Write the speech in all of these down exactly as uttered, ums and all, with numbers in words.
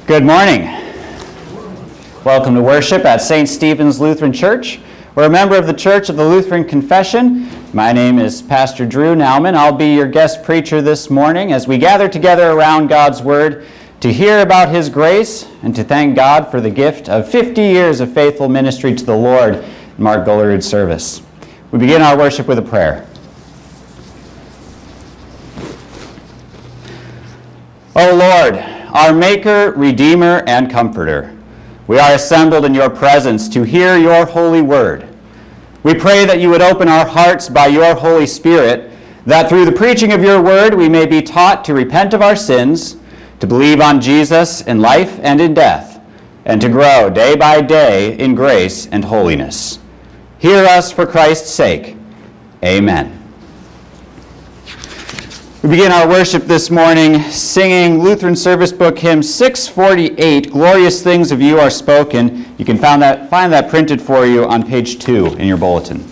Good morning. Welcome to worship at Saint Stephen's Lutheran Church. We're a member of the Church of the Lutheran Confession. My name is Pastor Drew Nauman. I'll be your guest preacher this morning as we gather together around God's Word to hear about His grace and to thank God for the gift of fifty years of faithful ministry to the Lord in Mark Gullerud's service. We begin our worship with a prayer. O Lord, our Maker, Redeemer, and Comforter, we are assembled in your presence to hear your holy word. We pray that you would open our hearts by your Holy Spirit, that through the preaching of your word we may be taught to repent of our sins, to believe on Jesus in life and in death, and to grow day by day in grace and holiness. Hear us for Christ's sake. Amen. We begin our worship this morning singing Lutheran Service Book hymn six forty-eight, Glorious Things of You Are Spoken. You can find that, find that printed for you on page two in your bulletin.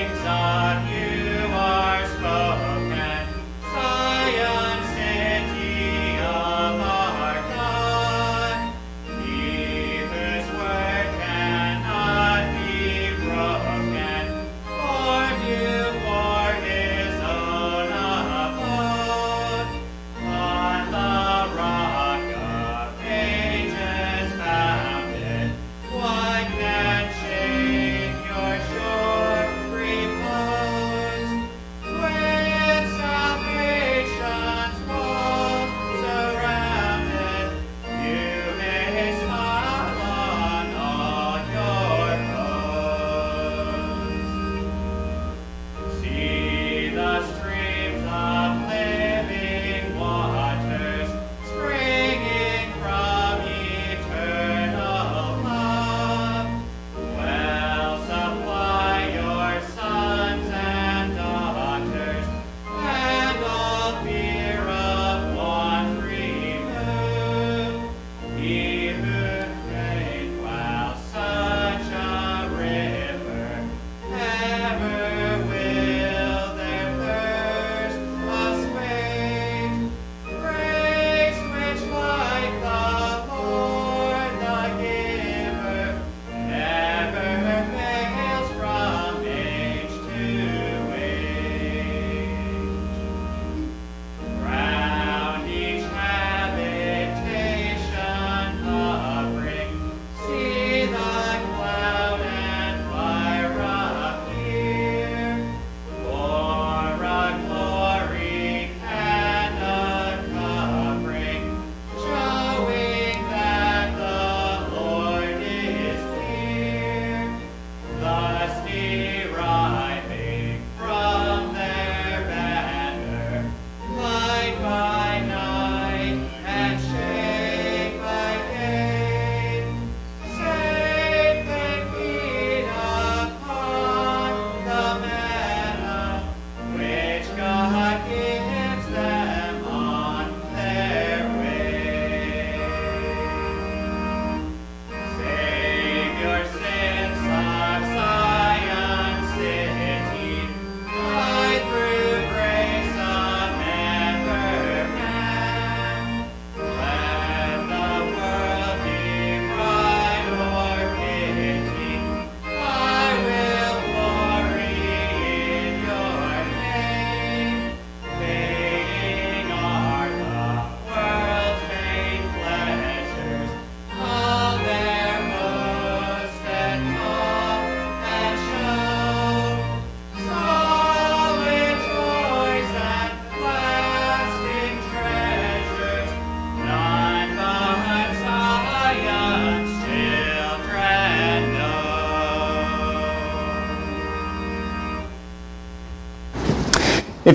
On you are spoken, Zion city.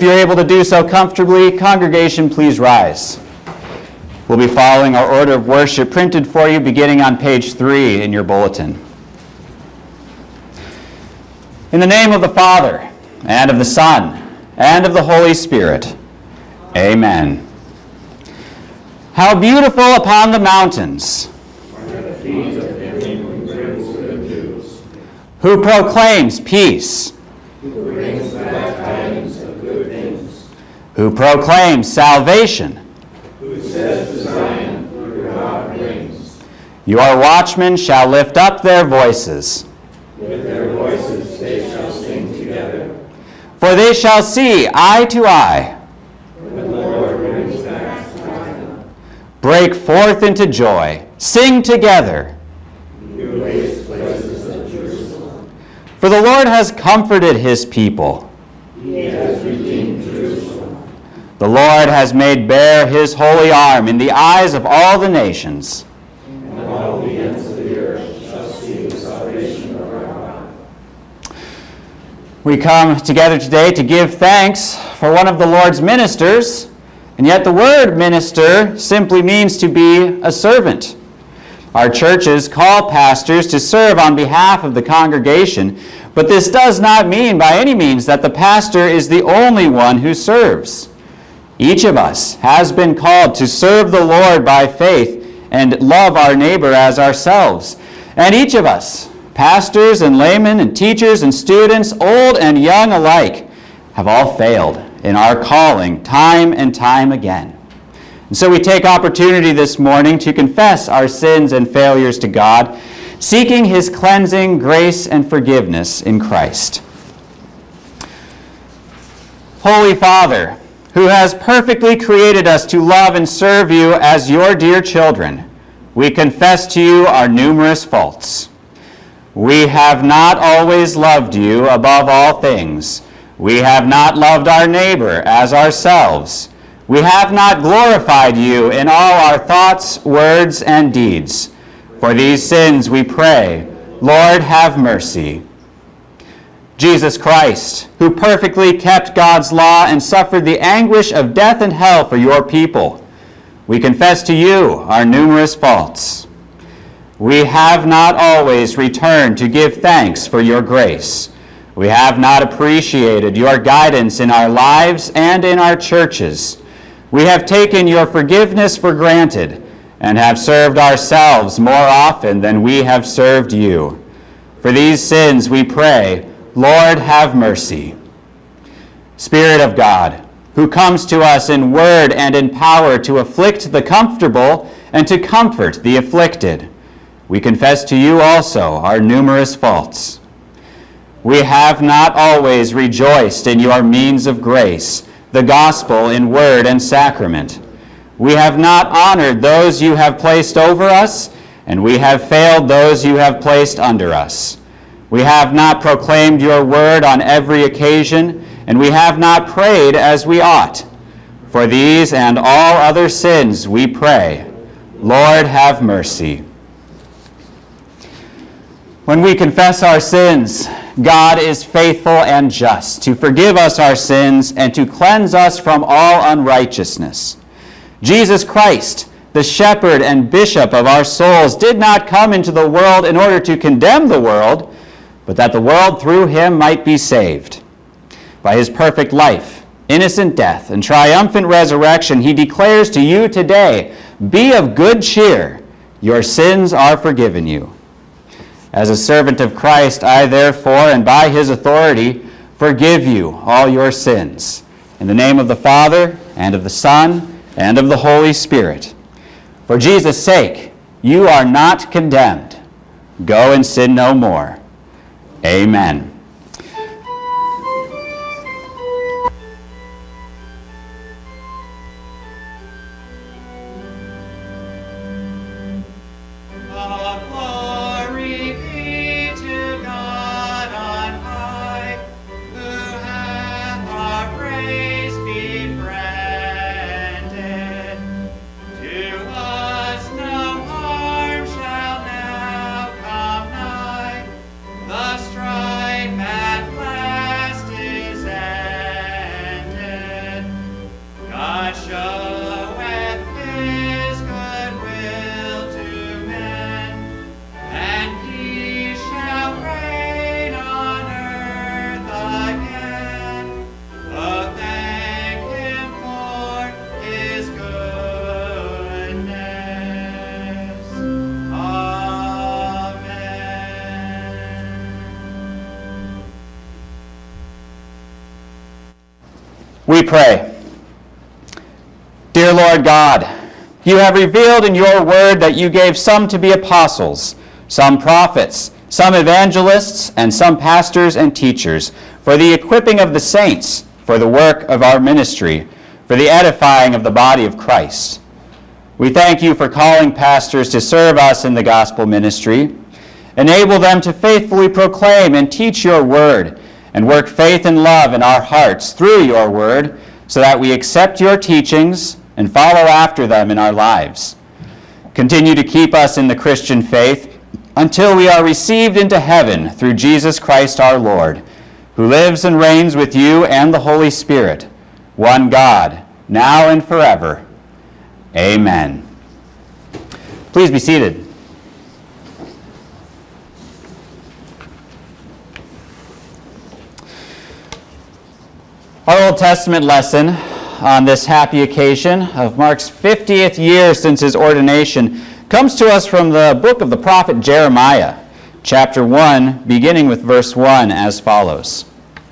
If you're able to do so comfortably, congregation, please rise. We'll be following our order of worship printed for you beginning on page three in your bulletin. In the name of the Father, and of the Son, and of the Holy Spirit. Amen. How beautiful upon the mountains, who proclaims peace, who brings glad tidings of good things, who proclaims salvation, who says to Zion, your God reigns. Your watchmen shall lift up their voices. With their voices they shall sing together. For they shall see eye to eye. When the Lord brings back Zion. Break forth into joy. Sing together. You waste places of Jerusalem. For the Lord has comforted his people. He has redeemed Jerusalem. The Lord has made bare his holy arm in the eyes of all the nations. And all the ends of the earth shall see the salvation of our God. We come together today to give thanks for one of the Lord's ministers, and yet the word minister simply means to be a servant. Our churches call pastors to serve on behalf of the congregation, but this does not mean by any means that the pastor is the only one who serves. Each of us has been called to serve the Lord by faith and love our neighbor as ourselves. And each of us, pastors and laymen and teachers and students, old and young alike, have all failed in our calling time and time again. And so we take opportunity this morning to confess our sins and failures to God, seeking his cleansing grace and forgiveness in Christ. Holy Father, who has perfectly created us to love and serve you as your dear children, we confess to you our numerous faults. We have not always loved you above all things. We have not loved our neighbor as ourselves. We have not glorified you in all our thoughts, words, and deeds. For these sins we pray, Lord, have mercy. Jesus Christ, who perfectly kept God's law and suffered the anguish of death and hell for your people, we confess to you our numerous faults. We have not always returned to give thanks for your grace. We have not appreciated your guidance in our lives and in our churches. We have taken your forgiveness for granted and have served ourselves more often than we have served you. For these sins we pray, Lord, have mercy. Spirit of God, who comes to us in word and in power to afflict the comfortable and to comfort the afflicted, we confess to you also our numerous faults. We have not always rejoiced in your means of grace, the gospel in word and sacrament. We have not honored those you have placed over us, and we have failed those you have placed under us. We have not proclaimed your word on every occasion, and we have not prayed as we ought. For these and all other sins we pray, Lord, have mercy. When we confess our sins, God is faithful and just to forgive us our sins and to cleanse us from all unrighteousness. Jesus Christ, the shepherd and bishop of our souls, did not come into the world in order to condemn the world, but that the world through him might be saved. By his perfect life, innocent death, and triumphant resurrection, he declares to you today, be of good cheer, your sins are forgiven you. As a servant of Christ, I therefore, and by his authority, forgive you all your sins. In the name of the Father, and of the Son, and of the Holy Spirit. For Jesus' sake, you are not condemned. Go and sin no more. Amen. Strife We pray. Dear Lord God, you have revealed in your word that you gave some to be apostles, some prophets, some evangelists, and some pastors and teachers, for the equipping of the saints, for the work of our ministry, for the edifying of the body of Christ. We thank you for calling pastors to serve us in the gospel ministry. Enable them to faithfully proclaim and teach your word, and work faith and love in our hearts through your word, so that we accept your teachings and follow after them in our lives. Continue to keep us in the Christian faith until we are received into heaven through Jesus Christ our Lord, who lives and reigns with you and the Holy Spirit, one God, now and forever. Amen. Please be seated. Our Old Testament lesson on this happy occasion of Mark's fiftieth year since his ordination comes to us from the book of the prophet Jeremiah, chapter one, beginning with verse one, as follows.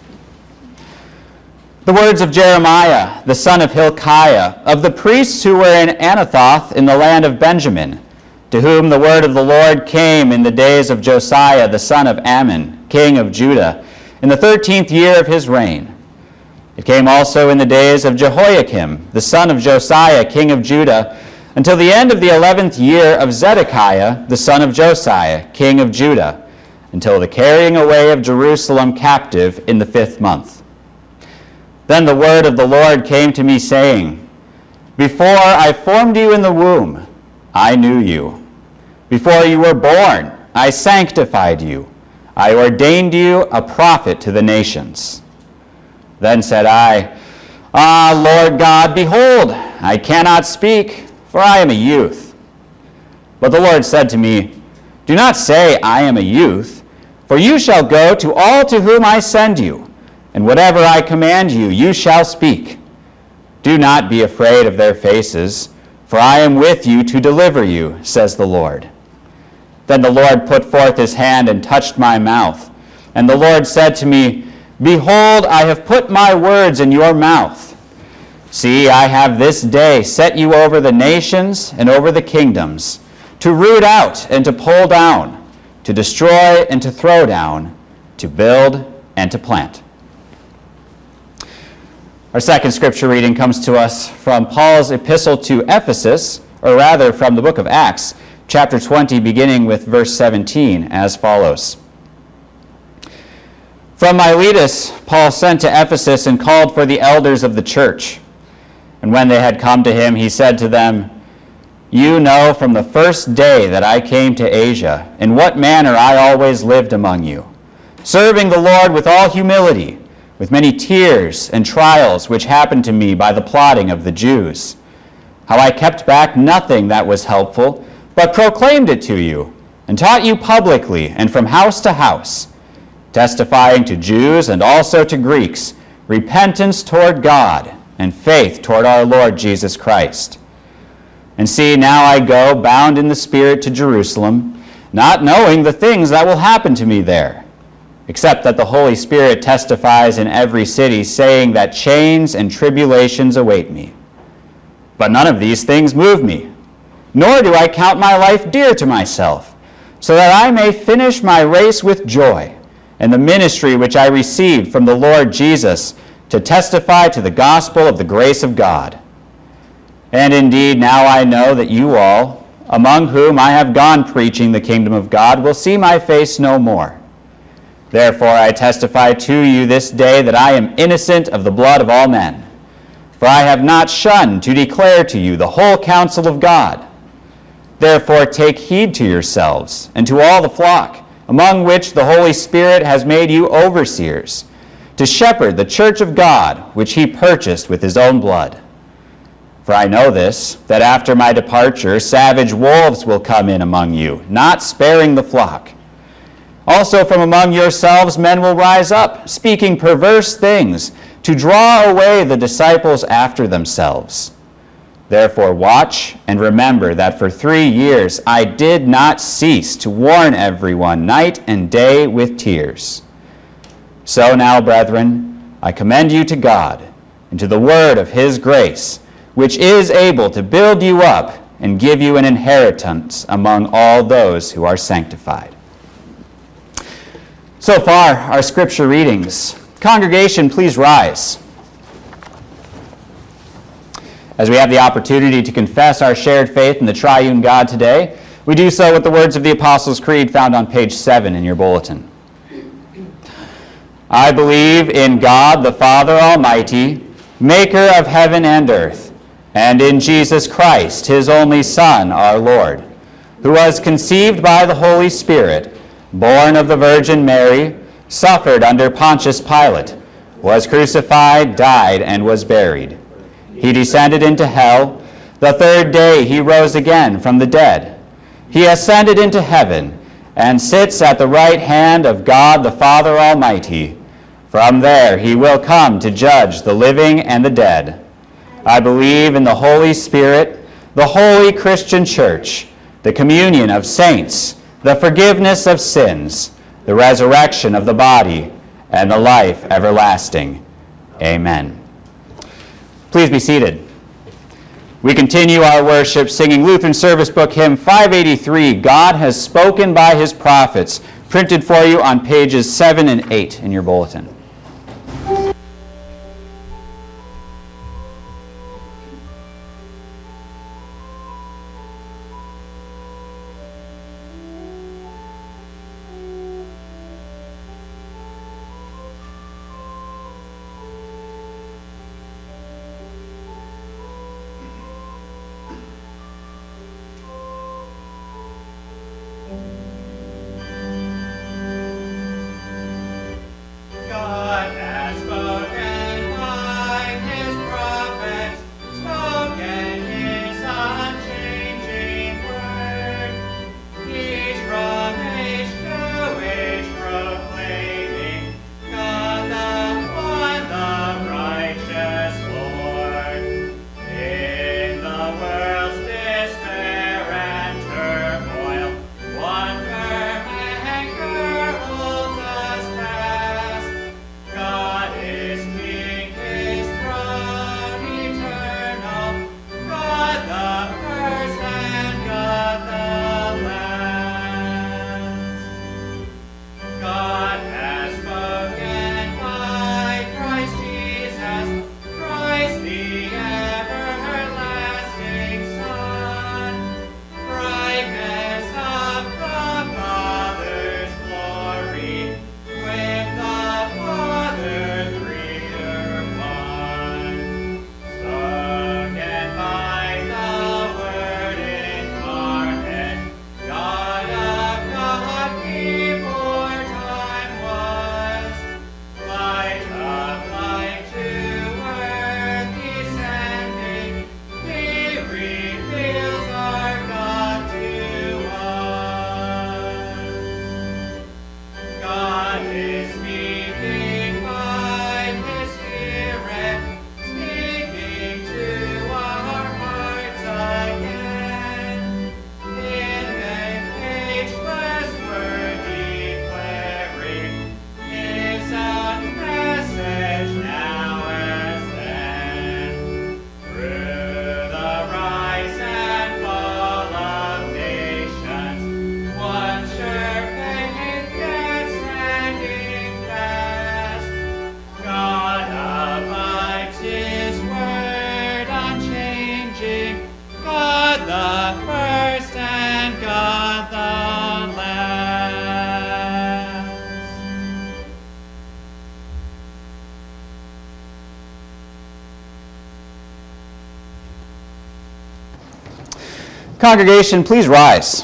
The words of Jeremiah, the son of Hilkiah, of the priests who were in Anathoth in the land of Benjamin, to whom the word of the Lord came in the days of Josiah, the son of Ammon, king of Judah, in the thirteenth year of his reign. It came also in the days of Jehoiakim, the son of Josiah, king of Judah, until the end of the eleventh year of Zedekiah, the son of Josiah, king of Judah, until the carrying away of Jerusalem captive in the fifth month. Then the word of the Lord came to me, saying, Before I formed you in the womb, I knew you. Before you were born, I sanctified you. I ordained you a prophet to the nations. Then said I, Ah, Lord God, behold, I cannot speak, for I am a youth. But the Lord said to me, Do not say, I am a youth, for you shall go to all to whom I send you, and whatever I command you, you shall speak. Do not be afraid of their faces, for I am with you to deliver you, says the Lord. Then the Lord put forth his hand and touched my mouth. And the Lord said to me, Behold, I have put my words in your mouth. See, I have this day set you over the nations and over the kingdoms, to root out and to pull down, to destroy and to throw down, to build and to plant. Our second scripture reading comes to us from Paul's epistle to Ephesus, or rather from the book of Acts, chapter twenty, beginning with verse seventeen, as follows. From Miletus, Paul sent to Ephesus and called for the elders of the church. And when they had come to him, he said to them, You know from the first day that I came to Asia, in what manner I always lived among you, serving the Lord with all humility, with many tears and trials which happened to me by the plotting of the Jews, how I kept back nothing that was helpful, but proclaimed it to you, and taught you publicly and from house to house, testifying to Jews and also to Greeks, repentance toward God and faith toward our Lord Jesus Christ. And see, now I go bound in the Spirit to Jerusalem, not knowing the things that will happen to me there, except that the Holy Spirit testifies in every city, saying that chains and tribulations await me. But none of these things move me, nor do I count my life dear to myself, so that I may finish my race with joy, and the ministry which I received from the Lord Jesus, to testify to the gospel of the grace of God. And indeed, now I know that you all, among whom I have gone preaching the kingdom of God, will see my face no more. Therefore I testify to you this day that I am innocent of the blood of all men. For I have not shunned to declare to you the whole counsel of God. Therefore take heed to yourselves and to all the flock, among which the Holy Spirit has made you overseers, to shepherd the church of God, which he purchased with his own blood. For I know this, that after my departure savage wolves will come in among you, not sparing the flock. Also from among yourselves men will rise up, speaking perverse things, to draw away the disciples after themselves. Therefore watch and remember that for three years I did not cease to warn everyone night and day with tears. So now, brethren, I commend you to God into the word of his grace, which is able to build you up and give you an inheritance among all those who are sanctified. So far, our scripture readings. Congregation, please rise. As we have the opportunity to confess our shared faith in the triune God today, we do so with the words of the Apostles' Creed found on page seven in your bulletin. I believe in God the Father Almighty, maker of heaven and earth, and in Jesus Christ, his only Son, our Lord, who was conceived by the Holy Spirit, born of the Virgin Mary, suffered under Pontius Pilate, was crucified, died, and was buried. He descended into hell. The third day he rose again from the dead. He ascended into heaven and sits at the right hand of God the Father Almighty. From there he will come to judge the living and the dead. I believe in the Holy Spirit, the holy Christian church, the communion of saints, the forgiveness of sins, the resurrection of the body, and the life everlasting. Amen. Please be seated. We continue our worship singing Lutheran Service Book Hymn five eighty-three, God Has Spoken by His Prophets, printed for you on pages seven and eight in your bulletin. Congregation, please rise.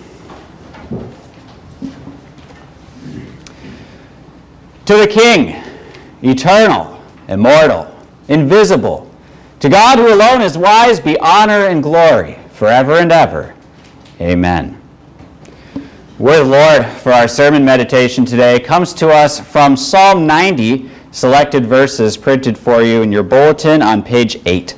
To the King, eternal, immortal, invisible, to God who alone is wise, be honor and glory forever and ever. Amen. Word of the Lord for our sermon meditation today comes to us from Psalm ninety, selected verses printed for you in your bulletin on page eight.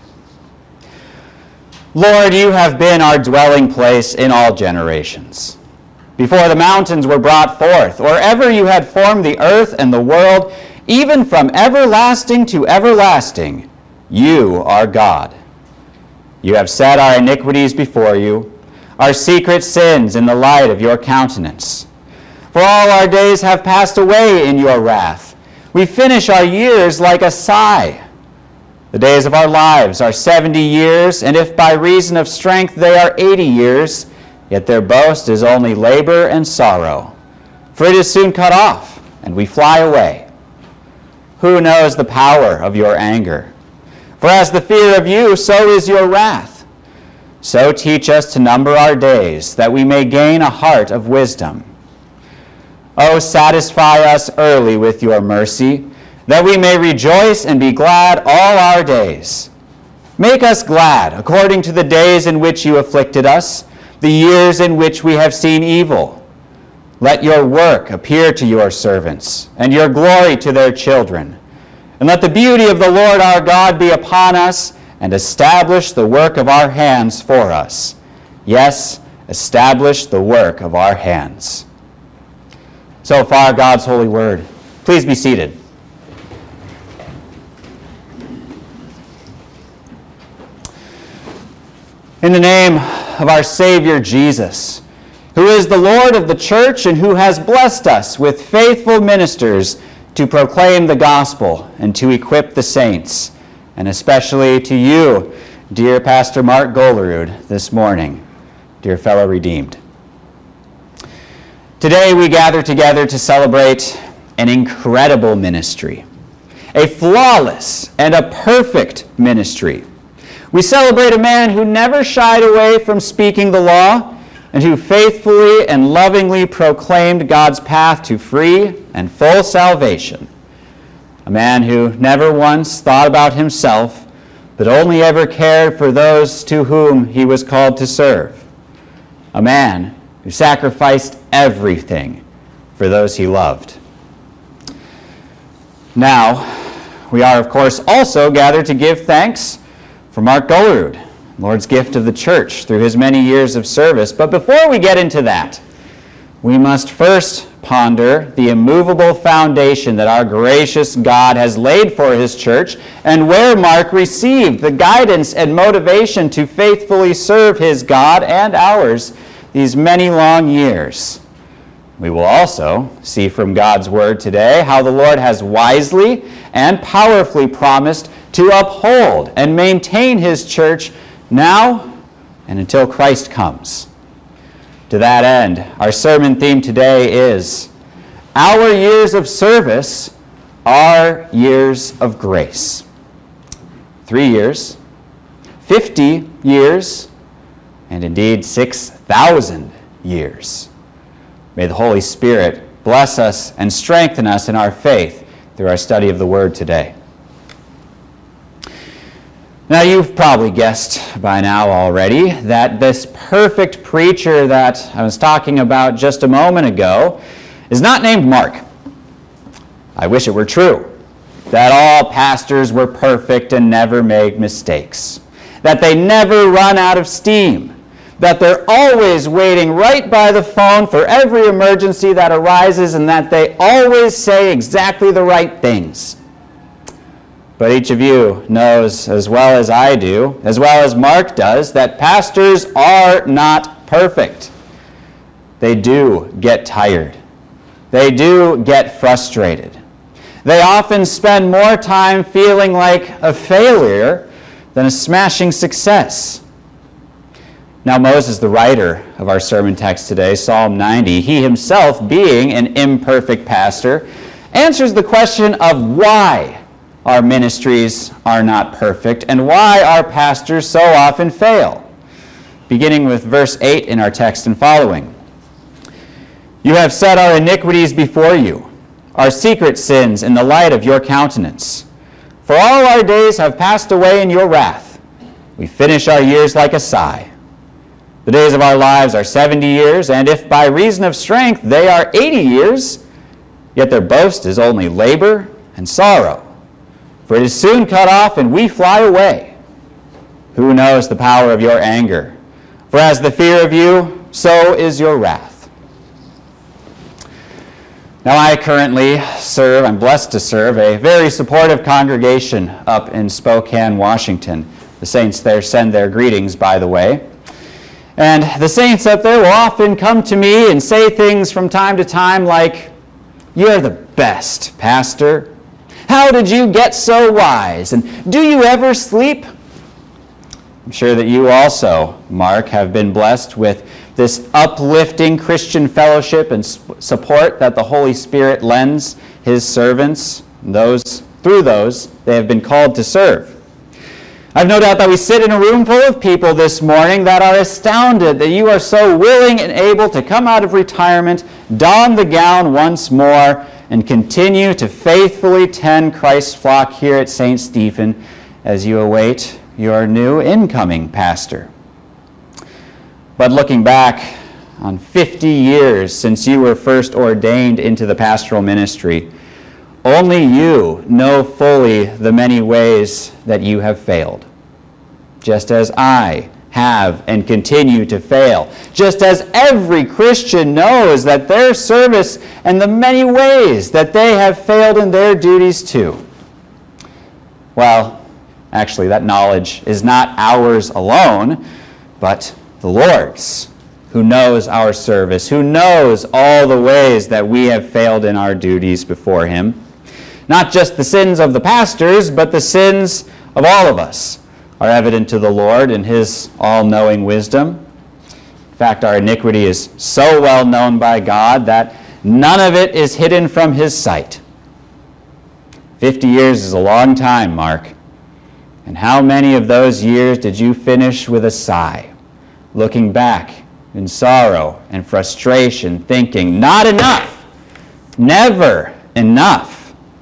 Lord, you have been our dwelling place in all generations. Before the mountains were brought forth, or ever you had formed the earth and the world, even from everlasting to everlasting, you are God. You have set our iniquities before you, our secret sins in the light of your countenance. For all our days have passed away in your wrath. We finish our years like a sigh. The days of our lives are seventy years, and if by reason of strength they are eighty years, yet their boast is only labor and sorrow. For it is soon cut off, and we fly away. Who knows the power of your anger? For as the fear of you, so is your wrath. So teach us to number our days, that we may gain a heart of wisdom. O satisfy us early with your mercy, that we may rejoice and be glad all our days. Make us glad according to the days in which you afflicted us, the years in which we have seen evil. Let your work appear to your servants, and your glory to their children. And let the beauty of the Lord our God be upon us, and establish the work of our hands for us. Yes, establish the work of our hands. So far, God's holy word. Please be seated. In the name of our Savior Jesus, who is the Lord of the church and who has blessed us with faithful ministers to proclaim the gospel and to equip the saints, and especially to you, dear Pastor Mark Golerud, this morning, dear fellow redeemed. Today we gather together to celebrate an incredible ministry, a flawless and a perfect ministry. We celebrate a man who never shied away from speaking the law and who faithfully and lovingly proclaimed God's path to free and full salvation. A man who never once thought about himself, but only ever cared for those to whom he was called to serve. A man who sacrificed everything for those he loved. Now, we are, of course, also gathered to give thanks for Mark Golerud, Lord's gift of the church through his many years of service. But before we get into that, we must first ponder the immovable foundation that our gracious God has laid for his church, and where Mark received the guidance and motivation to faithfully serve his God and ours these many long years. We will also see from God's word today how the Lord has wisely and powerfully promised to uphold and maintain his church now and until Christ comes. To that end, our sermon theme today is, Our Years of Service Are Years of Grace. Three years, fifty years, and indeed six thousand years. May the Holy Spirit bless us and strengthen us in our faith through our study of the Word today. Now, you've probably guessed by now already that this perfect preacher that I was talking about just a moment ago is not named Mark. I wish it were true, that all pastors were perfect and never make mistakes, that they never run out of steam, that they're always waiting right by the phone for every emergency that arises, and that they always say exactly the right things. But each of you knows as well as I do, as well as Mark does, that pastors are not perfect. They do get tired. They do get frustrated. They often spend more time feeling like a failure than a smashing success. Now, Moses, the writer of our sermon text today, Psalm ninety, he himself, being an imperfect pastor, answers the question of why our ministries are not perfect and why our pastors so often fail. Beginning with verse eight in our text and following. You have set our iniquities before you, our secret sins in the light of your countenance. For all our days have passed away in your wrath. We finish our years like a sigh. The days of our lives are seventy years, and if by reason of strength they are eighty years, yet their boast is only labor and sorrow. For it is soon cut off, and we fly away. Who knows the power of your anger? For as the fear of you, so is your wrath. Now, I currently serve, I'm blessed to serve, a very supportive congregation up in Spokane, Washington. The saints there send their greetings, by the way. And the saints up there will often come to me and say things from time to time like, "You're the best, Pastor. How did you get so wise? And do you ever sleep?" I'm sure that you also, Mark, have been blessed with this uplifting Christian fellowship and support that the Holy Spirit lends His servants, those through those they have been called to serve. I've no doubt that we sit in a room full of people this morning that are astounded that you are so willing and able to come out of retirement, don the gown once more, and continue to faithfully tend Christ's flock here at Saint Stephen as you await your new incoming pastor. But looking back on fifty years since you were first ordained into the pastoral ministry, only you know fully the many ways that you have failed, just as I have and continue to fail, just as every Christian knows that their service and the many ways that they have failed in their duties too. Well, actually, that knowledge is not ours alone, but the Lord's, who knows our service, who knows all the ways that we have failed in our duties before Him. Not just the sins of the pastors, but the sins of all of us are evident to the Lord in His all-knowing wisdom. In fact, our iniquity is so well known by God that none of it is hidden from His sight. Fifty years is a long time, Mark. And how many of those years did you finish with a sigh, looking back in sorrow and frustration, thinking, not enough, never enough?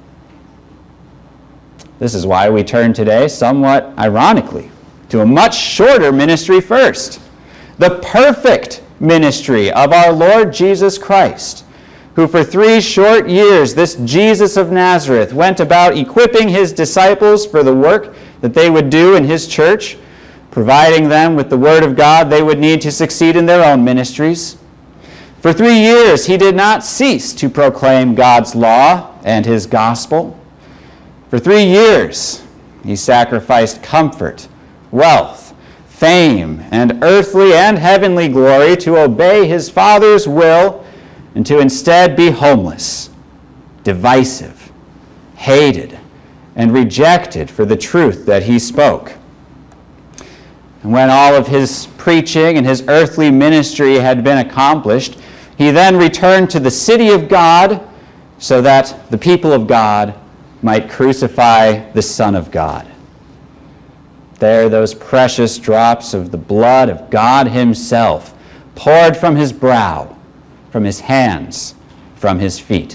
This is why we turn today, somewhat ironically, to a much shorter ministry first, the perfect ministry of our Lord Jesus Christ, who for three short years, this Jesus of Nazareth, went about equipping His disciples for the work that they would do in His church, providing them with the Word of God they would need to succeed in their own ministries. For three years, He did not cease to proclaim God's law and His gospel. For three years, He sacrificed comfort, wealth, fame, and earthly and heavenly glory to obey His Father's will and to instead be homeless, divisive, hated, and rejected for the truth that He spoke. And when all of His preaching and His earthly ministry had been accomplished, He then returned to the city of God so that the people of God might crucify the Son of God. There, those precious drops of the blood of God Himself poured from His brow, from His hands, from His feet.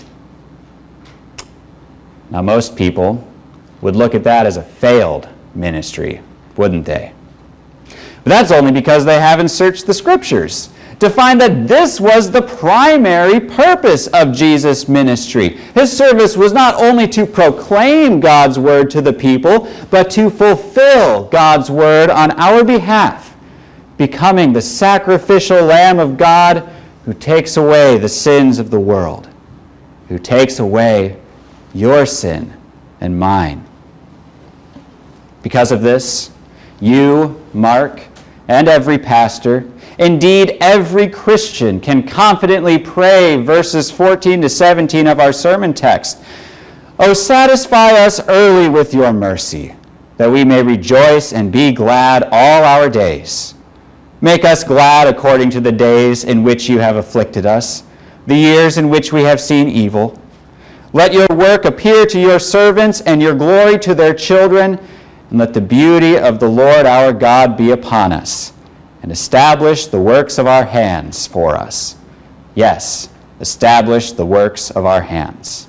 Now, most people would look at that as a failed ministry, wouldn't they? But that's only because they haven't searched the Scriptures to find that this was the primary purpose of Jesus' ministry. His service was not only to proclaim God's word to the people, but to fulfill God's word on our behalf, becoming the sacrificial Lamb of God who takes away the sins of the world, who takes away your sin and mine. Because of this, you, Mark, and every pastor, indeed every Christian, can confidently pray verses fourteen to seventeen of our sermon text. "O satisfy us early with your mercy, that we may rejoice and be glad all our days. Make us glad according to the days in which you have afflicted us, the years in which we have seen evil. Let your work appear to your servants and your glory to their children, and let the beauty of the Lord our God be upon us, and establish the works of our hands for us." Yes, establish the works of our hands.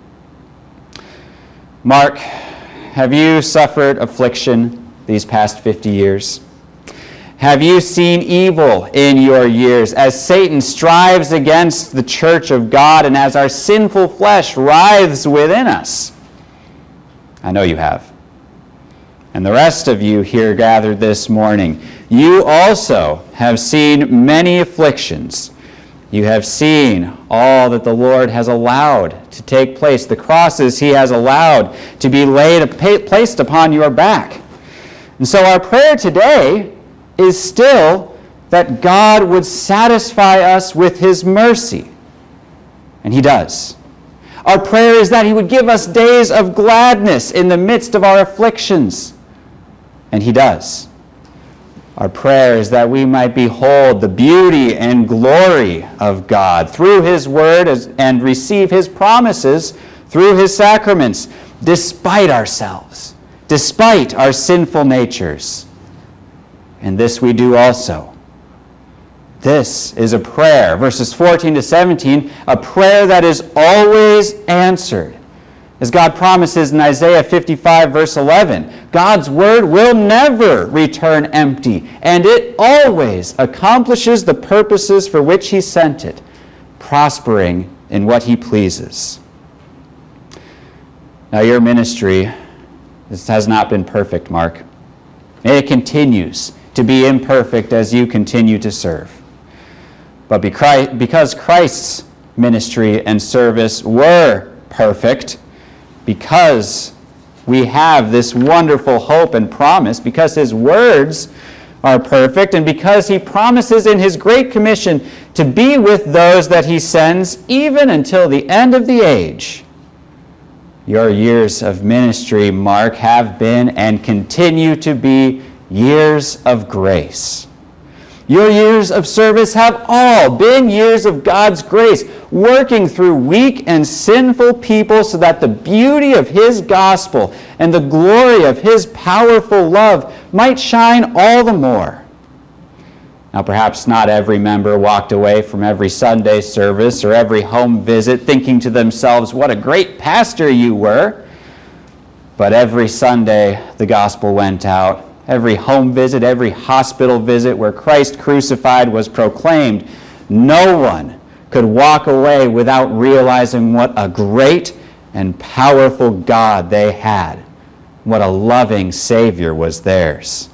Mark, have you suffered affliction these past fifty years? Have you seen evil in your years as Satan strives against the church of God and as our sinful flesh writhes within us? I know you have. And the rest of you here gathered this morning, you also have seen many afflictions, You have seen all that the Lord has allowed to take place, the crosses he has allowed to be laid, placed upon your back. And so our prayer today is still that God would satisfy us with his mercy. And he does. Our prayer is that he would give us days of gladness in the midst of our afflictions. And he does. Our prayer is that we might behold the beauty and glory of God through his word and receive his promises through his sacraments, despite ourselves, despite our sinful natures. And this we do also. This is a prayer, verses fourteen to seventeen, a prayer that is always answered. As God promises in Isaiah fifty-five, verse eleven, God's word will never return empty, and it always accomplishes the purposes for which he sent it, prospering in what he pleases. Now, your ministry this has not been perfect, Mark. It continues to be imperfect as you continue to serve. But because Christ's ministry and service were perfect, because we have this wonderful hope and promise, because his words are perfect, and because he promises in his great commission to be with those that he sends even until the end of the age, your years of ministry, Mark, have been and continue to be years of grace. Your years of service have all been years of God's grace, working through weak and sinful people so that the beauty of his gospel and the glory of his powerful love might shine all the more. Now, perhaps not every member walked away from every Sunday service or every home visit thinking to themselves, what a great pastor you were. But every Sunday, the gospel went out. Every home visit, every hospital visit where Christ crucified was proclaimed, no one could walk away without realizing what a great and powerful God they had, what a loving Savior was theirs.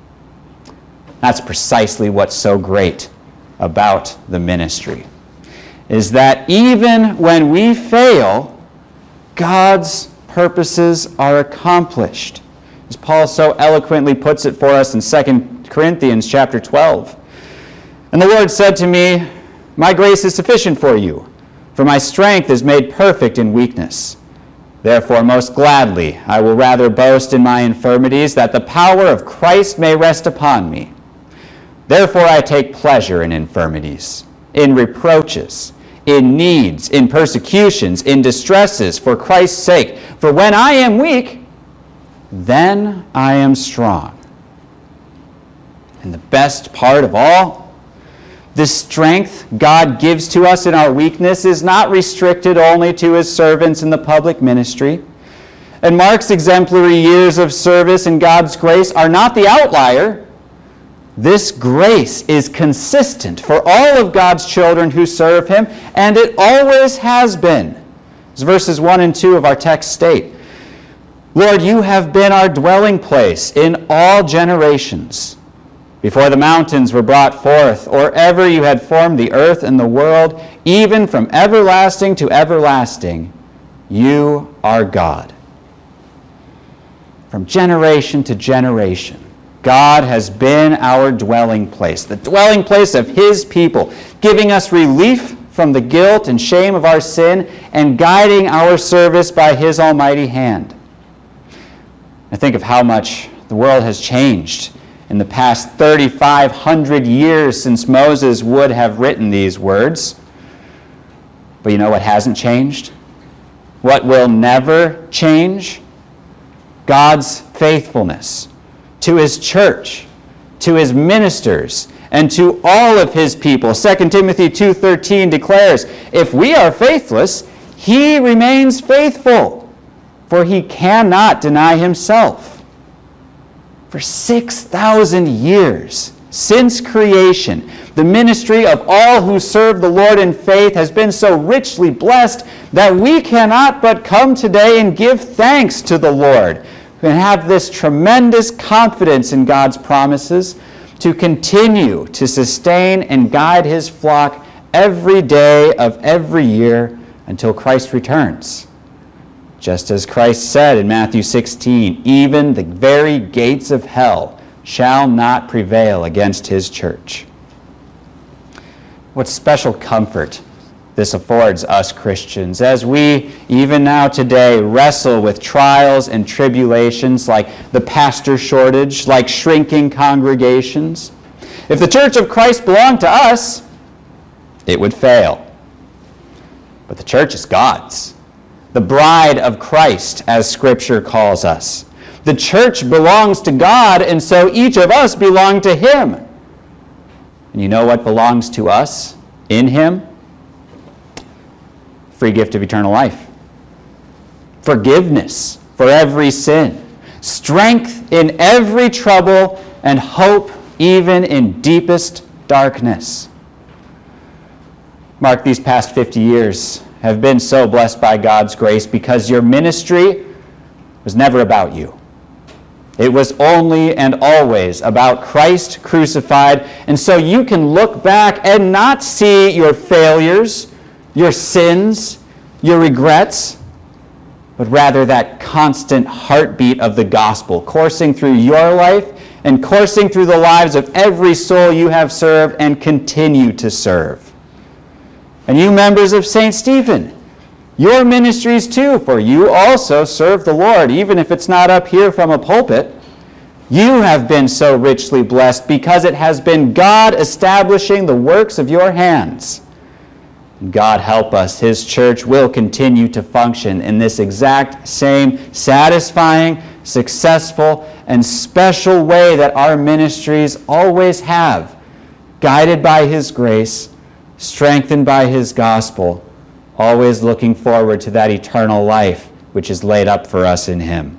That's precisely what's so great about the ministry, is that even when we fail, God's purposes are accomplished. As Paul so eloquently puts it for us in Second Corinthians chapter twelve. And the Lord said to me, my grace is sufficient for you, for my strength is made perfect in weakness. Therefore, most gladly, I will rather boast in my infirmities, that the power of Christ may rest upon me. Therefore, I take pleasure in infirmities, in reproaches, in needs, in persecutions, in distresses, for Christ's sake. For when I am weak, then I am strong. And the best part of all, this strength God gives to us in our weakness is not restricted only to his servants in the public ministry. And Mark's exemplary years of service in God's grace are not the outlier. This grace is consistent for all of God's children who serve him, and it always has been. As verses one and two of our text state, Lord, you have been our dwelling place in all generations. Before the mountains were brought forth, or ever you had formed the earth and the world, even from everlasting to everlasting, you are God. From generation to generation, God has been our dwelling place, the dwelling place of his people, giving us relief from the guilt and shame of our sin and guiding our service by his almighty hand. I think of how much the world has changed in the past thirty-five hundred years since Moses would have written these words. But you know what hasn't changed? What will never change? God's faithfulness to his church, to his ministers, and to all of his people. Second Timothy two thirteen declares, if we are faithless, he remains faithful, for he cannot deny himself. For six thousand years, since creation, the ministry of all who serve the Lord in faith has been so richly blessed that we cannot but come today and give thanks to the Lord and have this tremendous confidence in God's promises to continue to sustain and guide his flock every day of every year until Christ returns. Just as Christ said in Matthew sixteen, even the very gates of hell shall not prevail against his church. What special comfort this affords us Christians as we, even now today, wrestle with trials and tribulations like the pastor shortage, like shrinking congregations. If the church of Christ belonged to us, it would fail. But the church is God's, the bride of Christ, as Scripture calls us. The church belongs to God, and so each of us belong to Him. And you know what belongs to us in Him? Free gift of eternal life. Forgiveness for every sin. Strength in every trouble, and hope even in deepest darkness. Mark, these past fifty years have been so blessed by God's grace because your ministry was never about you. It was only and always about Christ crucified, and so you can look back and not see your failures, your sins, your regrets, but rather that constant heartbeat of the gospel coursing through your life and coursing through the lives of every soul you have served and continue to serve. And you members of Saint Stephen, your ministries too, for you also serve the Lord, even if it's not up here from a pulpit. You have been so richly blessed because it has been God establishing the works of your hands. God help us, His church will continue to function in this exact same satisfying, successful, and special way that our ministries always have, guided by His grace, strengthened by His gospel, always looking forward to that eternal life which is laid up for us in Him.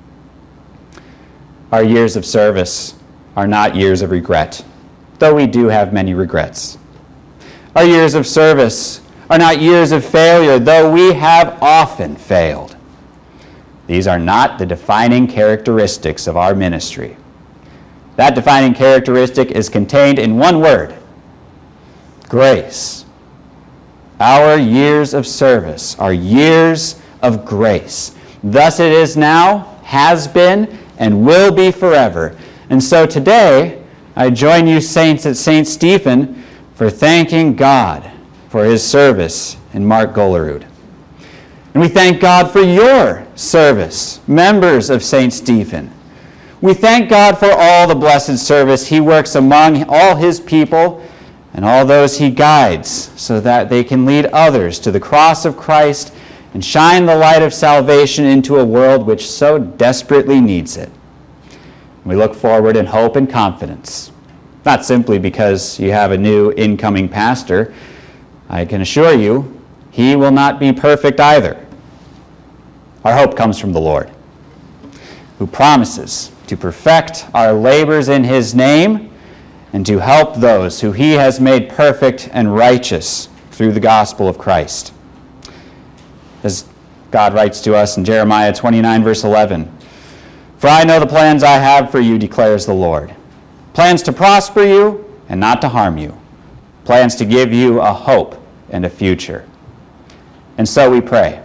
Our years of service are not years of regret, though we do have many regrets. Our years of service are not years of failure, though we have often failed. These are not the defining characteristics of our ministry. That defining characteristic is contained in one word: grace. Our years of service are years of grace. Thus it is now, has been, and will be forever. And so today, I join you saints at Saint Stephen for thanking God for His service in Mark Golerud. And we thank God for your service, members of Saint Stephen. We thank God for all the blessed service He works among all His people and all those He guides so that they can lead others to the cross of Christ and shine the light of salvation into a world which so desperately needs it. We look forward in hope and confidence, not simply because you have a new incoming pastor. I can assure you, he will not be perfect either. Our hope comes from the Lord, who promises to perfect our labors in His name and to help those who He has made perfect and righteous through the gospel of Christ. As God writes to us in Jeremiah twenty-nine, verse eleven, "For I know the plans I have for you, declares the Lord, plans to prosper you and not to harm you, plans to give you a hope and a future." And so we pray.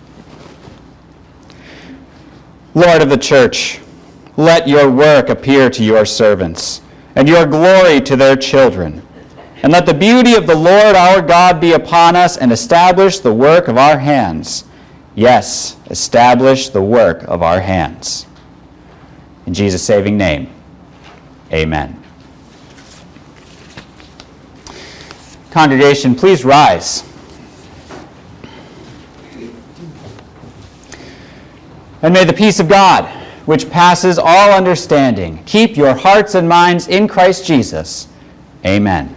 Lord of the church, let your work appear to your servants, and your glory to their children. And let the beauty of the Lord our God be upon us, and establish the work of our hands. Yes, establish the work of our hands. In Jesus' saving name, amen. Congregation, please rise. And may the peace of God, which passes all understanding, keep your hearts and minds in Christ Jesus. Amen.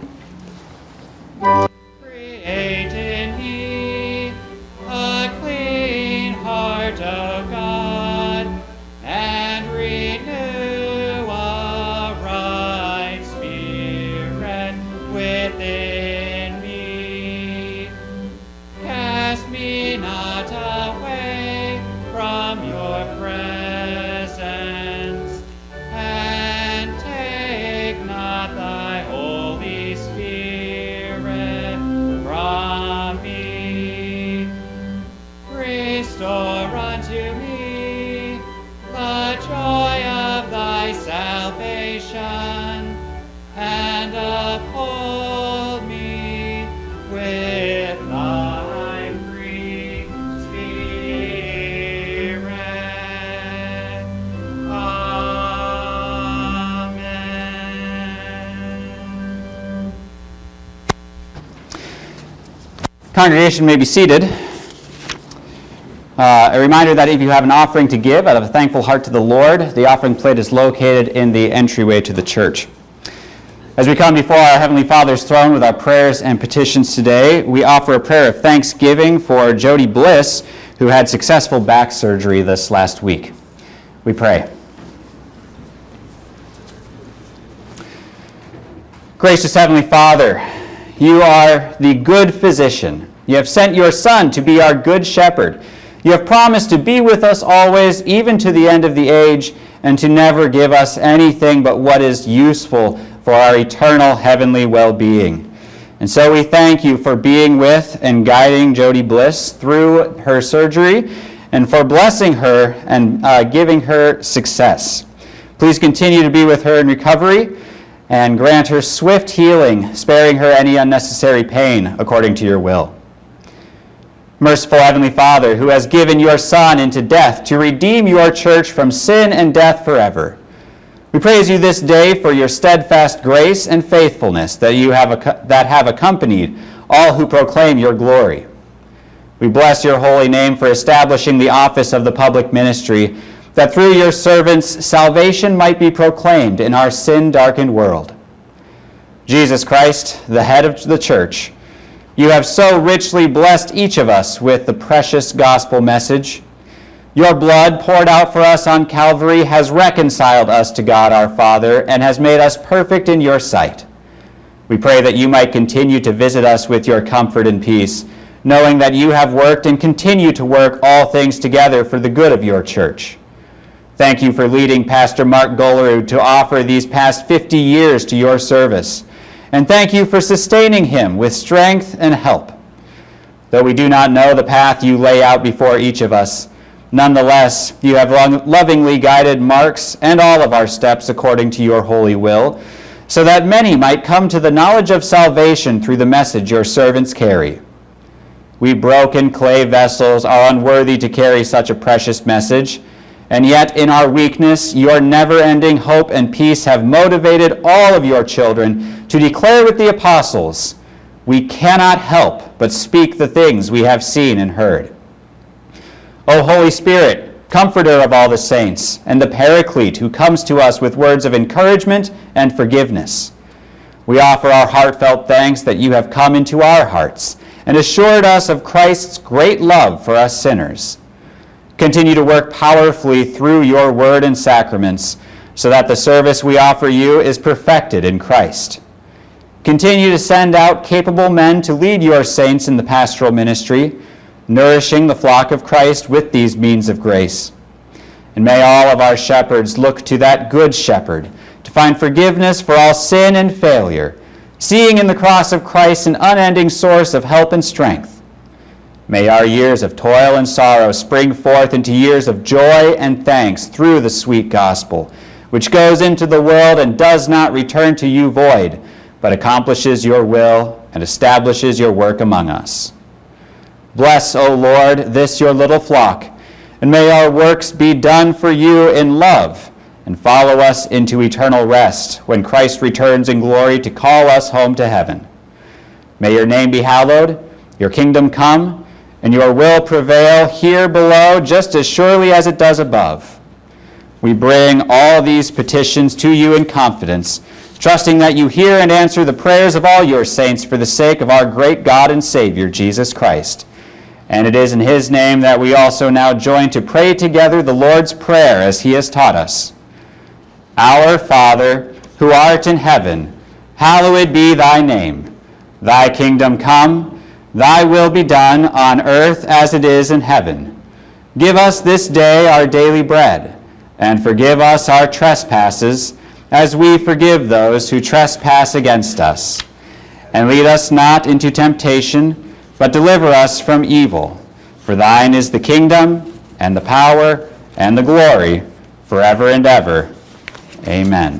Create in me a clean heart, O God, and renew a right spirit within me. Cast me not away from your presence, and take not thy Holy Spirit salvation, and uphold me with thy free Spirit. Amen. Congregation may be seated. Uh, a reminder that if you have an offering to give out of a thankful heart to the Lord, the offering plate is located in the entryway to the church. As we come before our Heavenly Father's throne with our prayers and petitions today, we offer a prayer of thanksgiving for Jody Bliss, who had successful back surgery this last week. We pray. Gracious Heavenly Father, you are the good physician. You have sent your Son to be our good shepherd. You have promised to be with us always, even to the end of the age, and to never give us anything but what is useful for our eternal heavenly well-being. And so we thank you for being with and guiding Jody Bliss through her surgery, and for blessing her and uh, giving her success. Please continue to be with her in recovery, and grant her swift healing, sparing her any unnecessary pain according to your will. Merciful Heavenly Father, who has given your Son into death to redeem your church from sin and death forever, we praise you this day for your steadfast grace and faithfulness that you have that have accompanied all who proclaim your glory. We bless your holy name for establishing the office of the public ministry, that through your servants salvation might be proclaimed in our sin-darkened world. Jesus Christ, the head of the church, you have so richly blessed each of us with the precious gospel message. Your blood poured out for us on Calvary has reconciled us to God our Father and has made us perfect in your sight. We pray that you might continue to visit us with your comfort and peace, knowing that you have worked and continue to work all things together for the good of your church. Thank you for leading Pastor Mark Golerud to offer these past fifty years to your service. And thank you for sustaining him with strength and help. Though we do not know the path you lay out before each of us, nonetheless, you have long, lovingly guided Mark's and all of our steps according to your holy will, so that many might come to the knowledge of salvation through the message your servants carry. We broken clay vessels are unworthy to carry such a precious message, and yet in our weakness, your never-ending hope and peace have motivated all of your children to declare with the apostles, we cannot help but speak the things we have seen and heard. O Holy Spirit, comforter of all the saints, and the Paraclete who comes to us with words of encouragement and forgiveness, we offer our heartfelt thanks that you have come into our hearts and assured us of Christ's great love for us sinners. Continue to work powerfully through your word and sacraments, so that the service we offer you is perfected in Christ. Continue to send out capable men to lead your saints in the pastoral ministry, nourishing the flock of Christ with these means of grace. And may all of our shepherds look to that good shepherd to find forgiveness for all sin and failure, seeing in the cross of Christ an unending source of help and strength. May our years of toil and sorrow spring forth into years of joy and thanks through the sweet gospel, which goes into the world and does not return to you void, but accomplishes your will and establishes your work among us. Bless, O Lord, this your little flock, and may our works be done for you in love, and follow us into eternal rest when Christ returns in glory to call us home to heaven. May your name be hallowed, your kingdom come, and your will prevail here below just as surely as it does above. We bring all these petitions to you in confidence, trusting that you hear and answer the prayers of all your saints for the sake of our great God and Savior, Jesus Christ. And it is in his name that we also now join to pray together the Lord's Prayer as he has taught us. Our Father, who art in heaven, hallowed be thy name. Thy kingdom come, thy will be done on earth as it is in heaven. Give us this day our daily bread, and forgive us our trespasses, as we forgive those who trespass against us. And lead us not into temptation, but deliver us from evil. For thine is the kingdom, and the power, and the glory, forever and ever. Amen.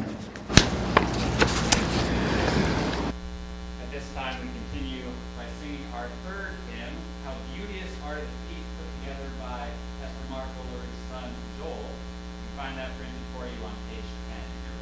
At this time, we continue by singing our third hymn, How Beauteous Are the Feet, put together by Esther Mark O'Leary's son, Joel. You can find that printed for you on page ten in your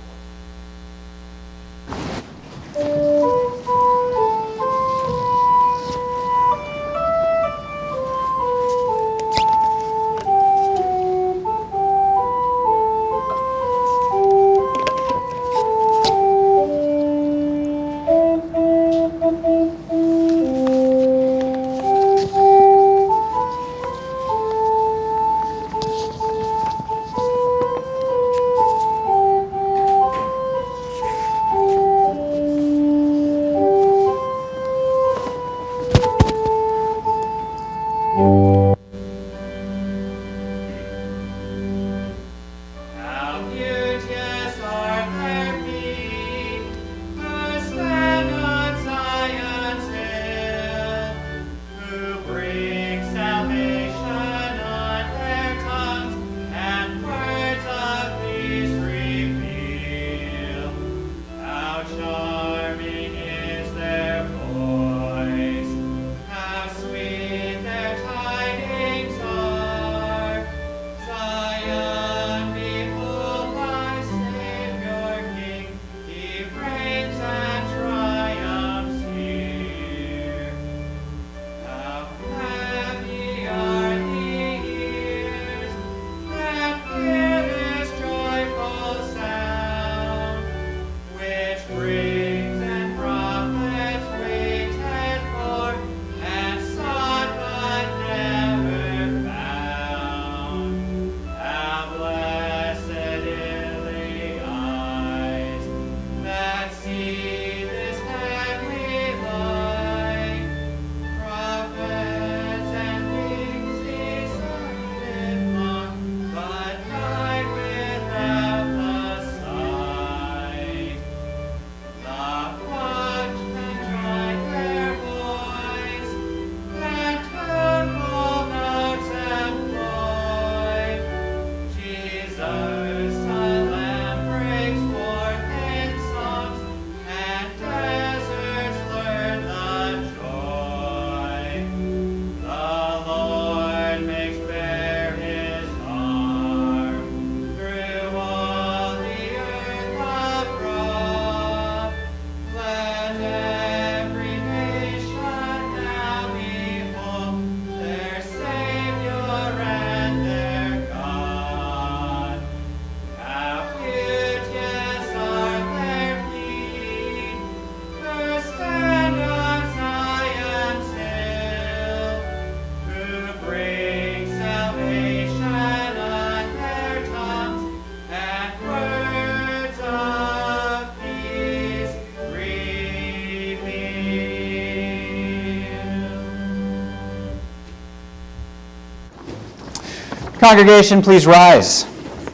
Congregation, please rise.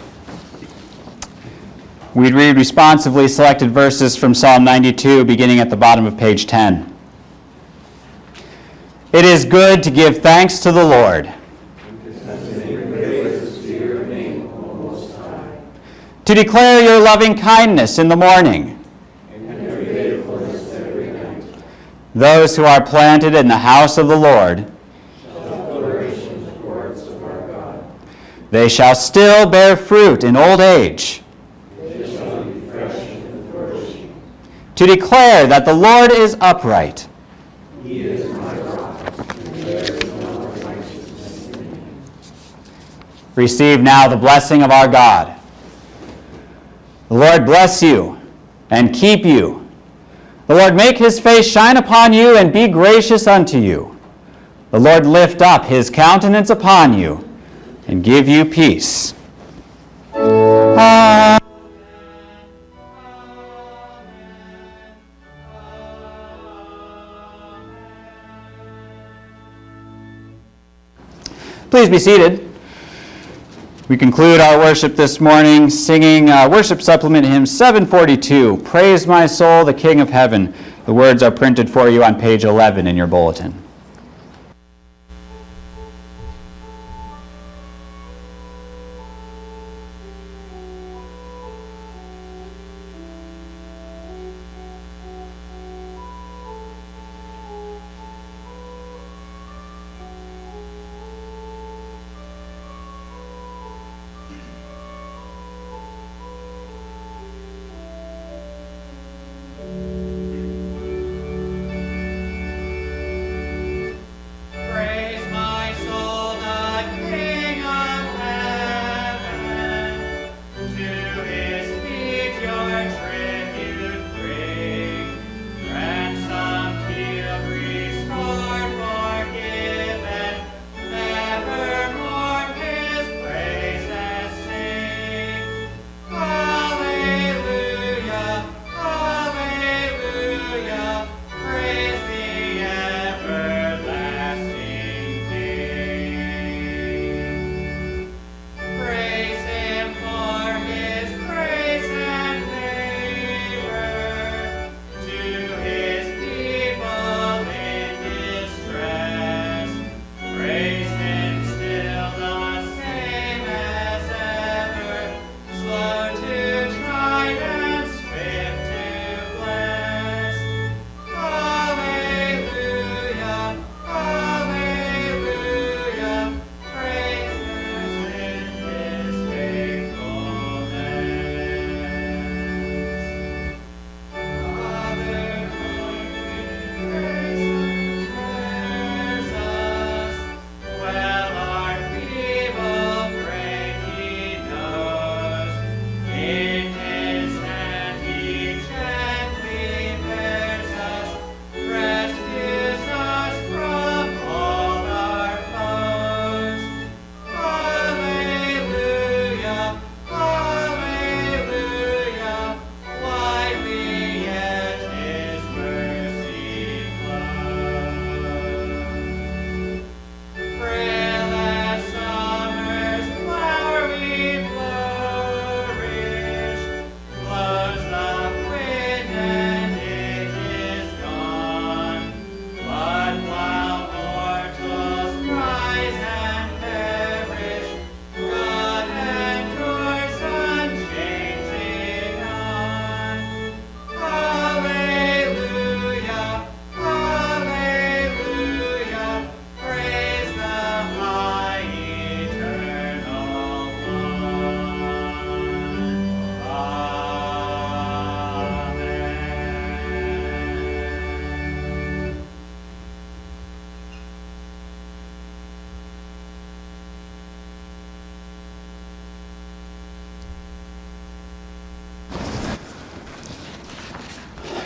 We'd read responsively selected verses from Psalm ninety-two, beginning at the bottom of page ten. It is good to give thanks to the Lord, to declare your loving kindness in the morning, those who are planted in the house of the Lord, they shall still bear fruit in old age. They shall be fresh and flourishing. To declare that the Lord is upright. He is my rock, and there is no righteousness in him. Receive now the blessing of our God. The Lord bless you and keep you. The Lord make his face shine upon you and be gracious unto you. The Lord lift up his countenance upon you and give you peace. Amen. Please be seated. We conclude our worship this morning singing uh, Worship Supplement Hymn seven forty-two, Praise My Soul, the King of Heaven. The words are printed for you on page eleven in your bulletin.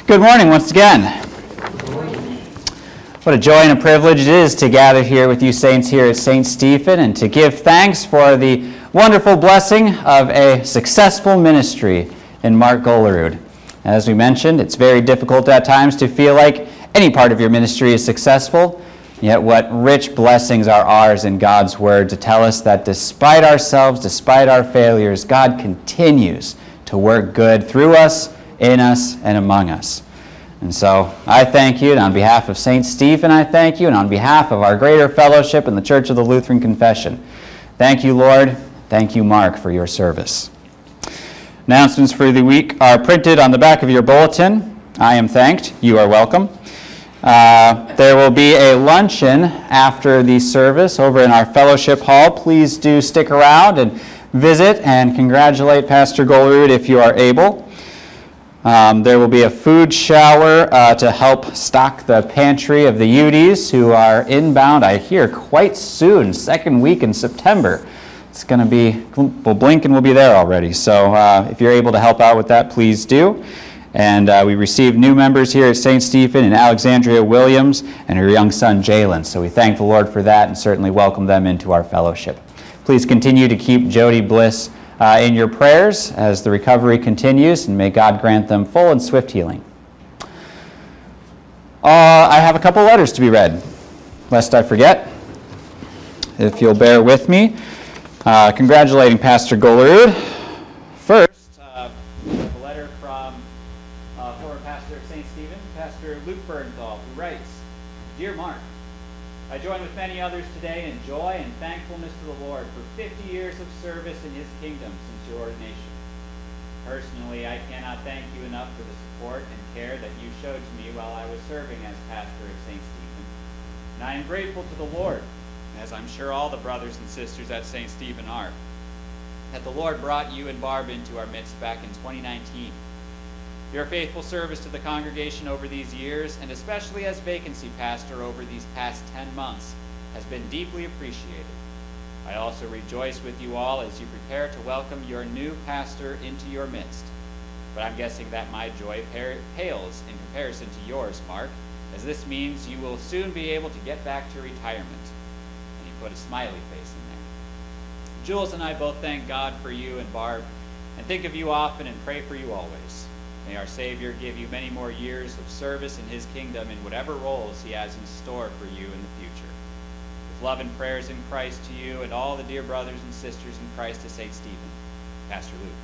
Good morning once again. What a joy and a privilege it is to gather here with you saints here at Saint Stephen and to give thanks for the wonderful blessing of a successful ministry in Mark Golerud. As we mentioned, it's very difficult at times to feel like any part of your ministry is successful, yet what rich blessings are ours in God's Word to tell us that despite ourselves, despite our failures, God continues to work good through us, in us, and among us. And so I thank you, and on behalf of Saint Stephen, I thank you, and on behalf of our greater fellowship in the Church of the Lutheran Confession, thank you, Lord. Thank you, Mark, for your service. Announcements for the week are printed on the back of your bulletin. I am thanked. You are welcome. Uh, there will be a luncheon after the service over in our fellowship hall. Please do stick around and visit and congratulate Pastor Golerud if you are able. Um, there will be a food shower uh, to help stock the pantry of the U Ds who are inbound, I hear, quite soon, second week in September. It's going to be, well, Blinken will be there already. So uh, if you're able to help out with that, please do. And uh, we received new members here at Saint Stephen and Alexandria Williams and her young son Jalen. So we thank the Lord for that and certainly welcome them into our fellowship. Please continue to keep Jody Bliss Uh, in your prayers as the recovery continues, and may God grant them full and swift healing. Uh, I have a couple letters to be read, lest I forget. If you'll bear with me. Uh, congratulating Pastor Golerud. First, uh, we have a letter from uh, former pastor of Saint Stephen, Pastor Luke Bernthal, who writes, Dear Mark, I join with many others today in joy and thankfulness to the Lord for fifty years of service in His kingdom since your ordination. Personally, I cannot thank you enough for the support and care that you showed to me while I was serving as pastor at Saint Stephen. And I am grateful to the Lord, as I'm sure all the brothers and sisters at Saint Stephen are, that the Lord brought you and Barb into our midst back in twenty nineteen. Your faithful service to the congregation over these years, and especially as vacancy pastor over these past ten months, has been deeply appreciated. I also rejoice with you all as you prepare to welcome your new pastor into your midst. But I'm guessing that my joy pales in comparison to yours, Mark, as this means you will soon be able to get back to retirement. And he put a smiley face in there. Jules and I both thank God for you and Barb, and think of you often and pray for you always. May our Savior give you many more years of service in His kingdom in whatever roles He has in store for you in the future. With love and prayers in Christ to you and all the dear brothers and sisters in Christ to Saint Stephen, Pastor Luke.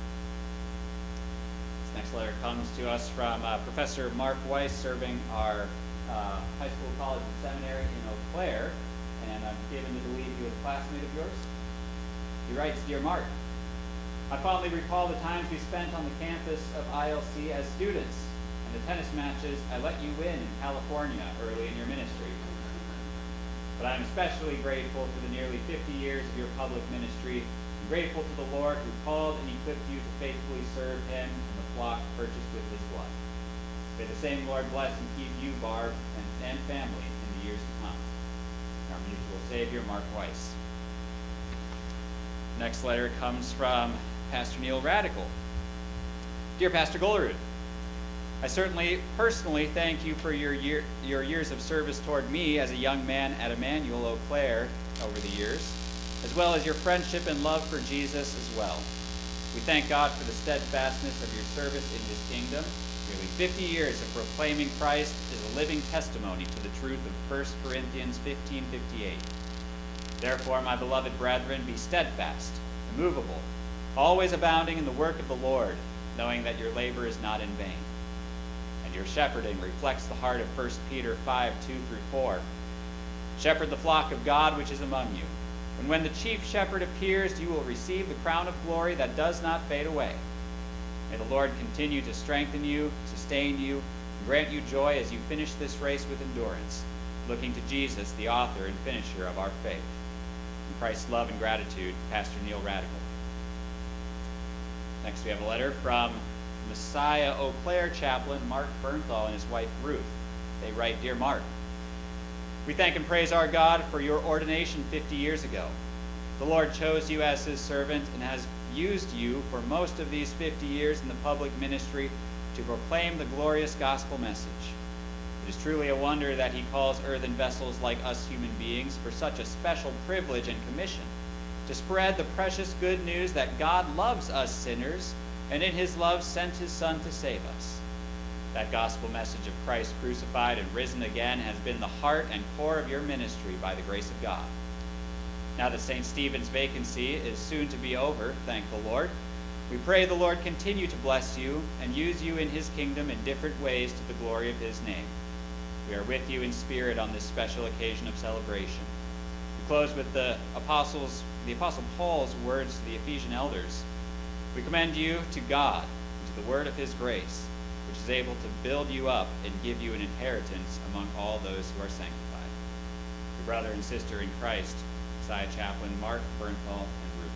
This next letter comes to us from uh, Professor Mark Weiss, serving our uh, high school, college, and seminary in Eau Claire, and I'm given to believe he was a classmate of yours. He writes, Dear Mark, I fondly recall the times we spent on the campus of I L C as students, and the tennis matches I let you win in California early in your ministry. But I am especially grateful for the nearly fifty years of your public ministry, and grateful to the Lord who called and equipped you to faithfully serve Him and the flock purchased with His blood. May the same Lord bless and keep you, Barb, and, and family in the years to come. Our mutual Savior, Mark Weiss. Next letter comes from Pastor Neil Radical. Dear Pastor Golerud, I certainly personally thank you for your year, your years of service toward me as a young man at Emmanuel Eau Claire over the years, as well as your friendship and love for Jesus as well. We thank God for the steadfastness of your service in His kingdom. Nearly fifty years of proclaiming Christ is a living testimony to the truth of First Corinthians fifteen fifty-eight. Therefore, my beloved brethren, be steadfast, immovable, always abounding in the work of the Lord, knowing that your labor is not in vain. And your shepherding reflects the heart of First Peter five, two through four. Shepherd the flock of God which is among you. And when the chief shepherd appears, you will receive the crown of glory that does not fade away. May the Lord continue to strengthen you, sustain you, and grant you joy as you finish this race with endurance, looking to Jesus, the author and finisher of our faith. In Christ's love and gratitude, Pastor Neil Radical. Next, we have a letter from Messiah Eau Claire chaplain Mark Bernthal and his wife Ruth. They write, Dear Mark, we thank and praise our God for your ordination fifty years ago. The Lord chose you as His servant and has used you for most of these fifty years in the public ministry to proclaim the glorious gospel message. It is truly a wonder that he calls earthen vessels like us human beings for such a special privilege and commission, to spread the precious good news that God loves us sinners, and in his love sent his Son to save us. That gospel message of Christ crucified and risen again has been the heart and core of your ministry by the grace of God. Now that Saint Stephen's vacancy is soon to be over, thank the Lord, we pray the Lord continue to bless you and use you in his kingdom in different ways to the glory of his name. We are with you in spirit on this special occasion of celebration. We close with the apostles, the Apostle Paul's words to the Ephesian elders. We commend you to God and to the word of his grace, which is able to build you up and give you an inheritance among all those who are sanctified. Your brother and sister in Christ, Messiah Chaplain Mark Bernthal and Ruth.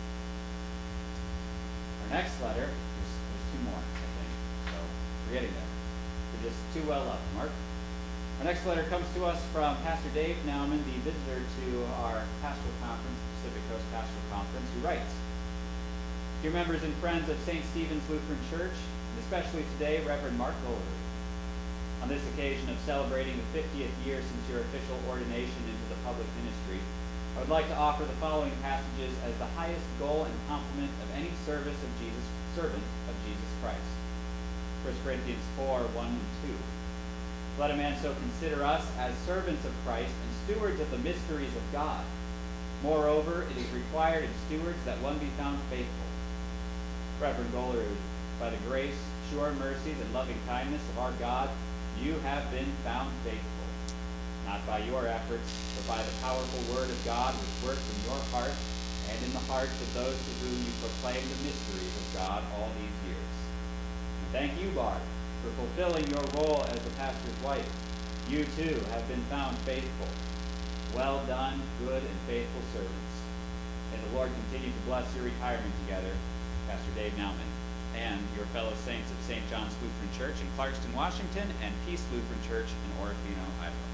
Our next letter, there's, there's two more, I think, so we're getting there. We're just too well up. Mark? Our next letter comes to us from Pastor Dave Nauman, the visitor to our pastoral conference, Pacific Coast Pastoral Conference, who writes, Dear members and friends of Saint Stephen's Lutheran Church, and especially today, Reverend Mark Goldberg, on this occasion of celebrating the fiftieth year since your official ordination into the public ministry, I would like to offer the following passages as the highest goal and complement of any service of Jesus, servant of Jesus Christ. First Corinthians four, one and two. Let a man so consider us as servants of Christ and stewards of the mysteries of God. Moreover, it is required in stewards that one be found faithful. Reverend Golerud, by the grace, sure mercies, and loving kindness of our God, you have been found faithful, not by your efforts, but by the powerful word of God which works in your heart and in the hearts of those to whom you proclaim the mysteries of God all these years. And thank you, Barb, for fulfilling your role as the pastor's wife. You too have been found faithful. Well done, good and faithful servants. May the Lord continue to bless your retirement together, Pastor Dave Nauman, and your fellow saints of Saint John's Lutheran Church in Clarkston, Washington, and Peace Lutheran Church in Orofino, Idaho.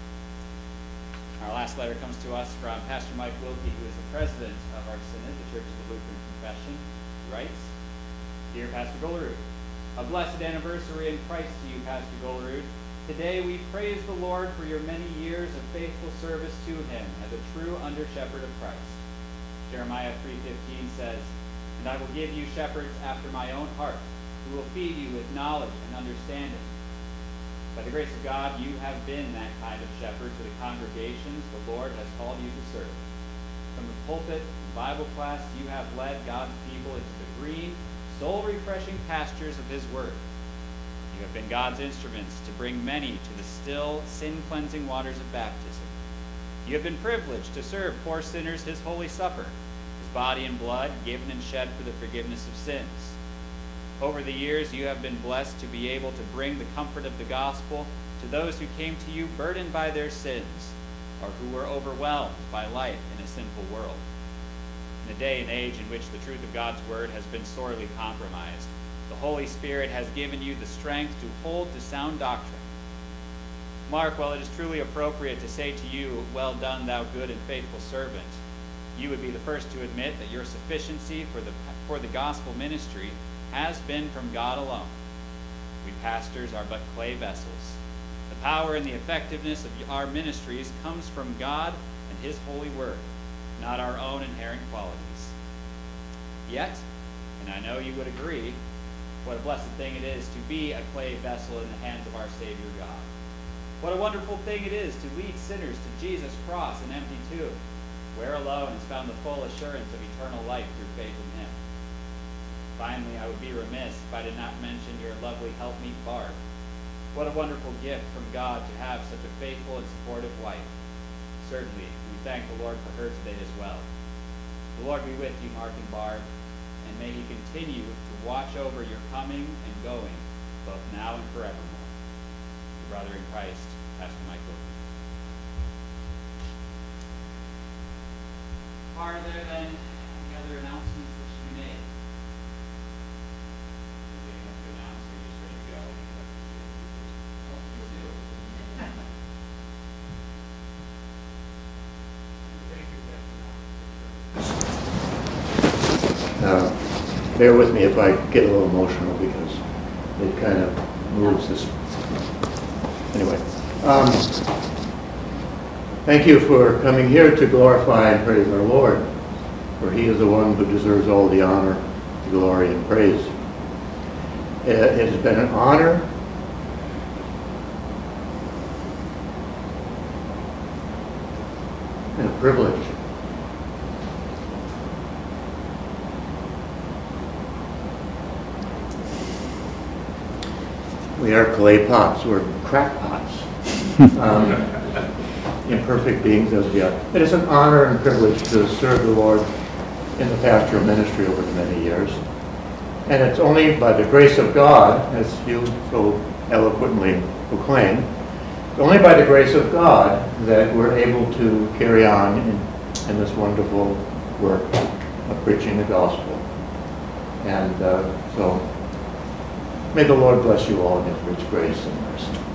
Our last letter comes to us from Pastor Mike Wilkie, who is the president of our synod, the Church of the Lutheran Confession. He writes, Dear Pastor Golerud, a blessed anniversary in Christ to you, Pastor Golerud. Today we praise the Lord for your many years of faithful service to him as a true under-shepherd of Christ. Jeremiah three fifteen says, And I will give you shepherds after my own heart, who will feed you with knowledge and understanding. By the grace of God, you have been that kind of shepherd to the congregations the Lord has called you to serve. From the pulpit and Bible class, you have led God's people into the green, soul-refreshing pastures of his word. You have been God's instruments to bring many to the still, sin-cleansing waters of baptism. You have been privileged to serve poor sinners his holy supper, his body and blood given and shed for the forgiveness of sins. Over the years, you have been blessed to be able to bring the comfort of the gospel to those who came to you burdened by their sins, or who were overwhelmed by life in a sinful world. In a day and age in which the truth of God's word has been sorely compromised, the Holy Spirit has given you the strength to hold to sound doctrine. Mark, while it is truly appropriate to say to you, Well done, thou good and faithful servant, you would be the first to admit that your sufficiency for the, for the gospel ministry has been from God alone. We pastors are but clay vessels. The power and the effectiveness of our ministries comes from God and his holy word, not our own inherent qualities. Yet, and I know you would agree, what a blessed thing it is to be a clay vessel in the hands of our Savior God. What a wonderful thing it is to lead sinners to Jesus' cross and empty tomb, where alone is found the full assurance of eternal life through faith in him. Finally, I would be remiss if I did not mention your lovely helpmeet Barb. What a wonderful gift from God to have such a faithful and supportive wife. Certainly, we thank the Lord for her today as well. The Lord be with you, Mark and Barb, and may he continue to watch over your coming and going, both now and forevermore. Your brother in Christ, Pastor Mike Wilkie. Are there then any other announcements that should be made? Anything else to announce, or are you just ready to go? Uh, bear with me if I get a little emotional because it, it kind of moves this. Anyway, um, thank you for coming here to glorify and praise our Lord, for he is the one who deserves all the honor, the glory, and praise. It has been an honor and a privilege we are clay pots, we're crackpots, um, imperfect beings as we are. It is an honor and privilege to serve the Lord in the pastoral ministry over the many years. And it's only by the grace of God, as you so eloquently proclaim, it's only by the grace of God that we're able to carry on in, in this wonderful work of preaching the gospel. And uh, so may the Lord bless you all in his rich grace and mercy.